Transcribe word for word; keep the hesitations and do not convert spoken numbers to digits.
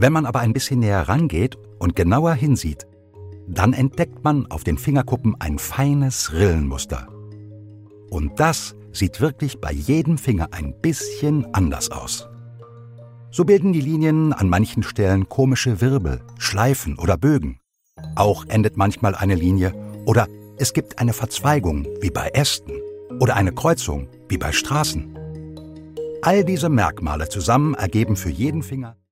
Wenn man aber ein bisschen näher rangeht und genauer hinsieht, dann entdeckt man auf den Fingerkuppen ein feines Rillenmuster. Und das sieht wirklich bei jedem Finger ein bisschen anders aus. So bilden die Linien an manchen Stellen komische Wirbel, Schleifen oder Bögen. Auch endet manchmal eine Linie oder es gibt eine Verzweigung wie bei Ästen oder eine Kreuzung wie bei Straßen. All diese Merkmale zusammen ergeben für jeden Finger